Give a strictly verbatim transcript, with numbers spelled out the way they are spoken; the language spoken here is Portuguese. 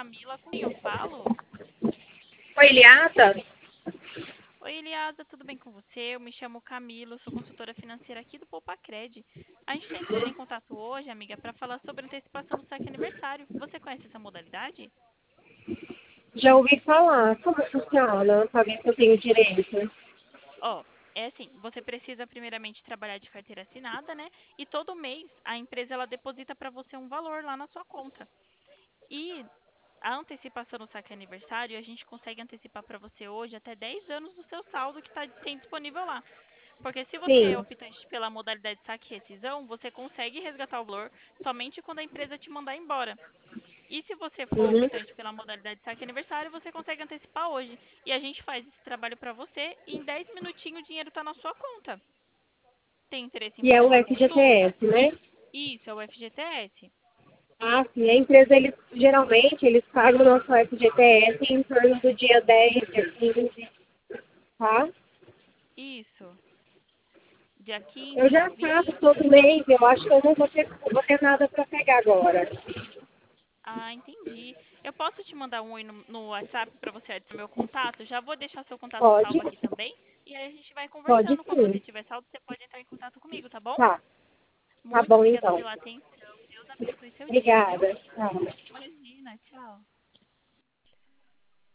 Camila, com quem eu falo? Oi, Eliada? Oi, Eliada, tudo bem com você? Eu me chamo Camila, eu sou consultora financeira aqui do Poupacred. A gente está entrando em contato hoje, amiga, para falar sobre antecipação do saque aniversário. Você conhece essa modalidade? Já ouvi falar. Como funciona? Para ver se eu tenho direito. Ó, é assim, você precisa primeiramente trabalhar de carteira assinada, né? E todo mês a empresa ela deposita para você um valor lá na sua conta. E a antecipação do saque aniversário, a gente consegue antecipar para você hoje até dez anos do seu saldo que tá, tem disponível lá. Porque se você é Sim. optante pela modalidade saque e rescisão, você consegue resgatar o valor somente quando a empresa te mandar embora. E se você for Uhum. optante pela modalidade saque aniversário, você consegue antecipar hoje. E a gente faz esse trabalho para você e em dez minutinhos o dinheiro está na sua conta. Tem interesse em E é fazer o uma consulta? F G T S, né? Isso, é o F G T S. Ah, sim. A empresa, eles, geralmente, eles pagam o nosso F G T S em torno do dia dez, dia quinze, tá? Isso. Dia Eu quinze, dia já faço vinte. todo mês. Eu acho que eu não vou ter, vou ter nada para pegar agora. Ah, entendi. Eu posso te mandar um oi no, no WhatsApp para você adicionar meu contato? Já vou deixar seu contato Pode? salvo aqui também. E aí a gente vai Pode conversando. Quando você sim. tiver saldo, você pode entrar em contato comigo, tá bom? Tá. Tá Muito bom, obrigada então. pela atenção. Deus abençoe seu dia, viu? Obrigada. Tchau. Imagina, tchau.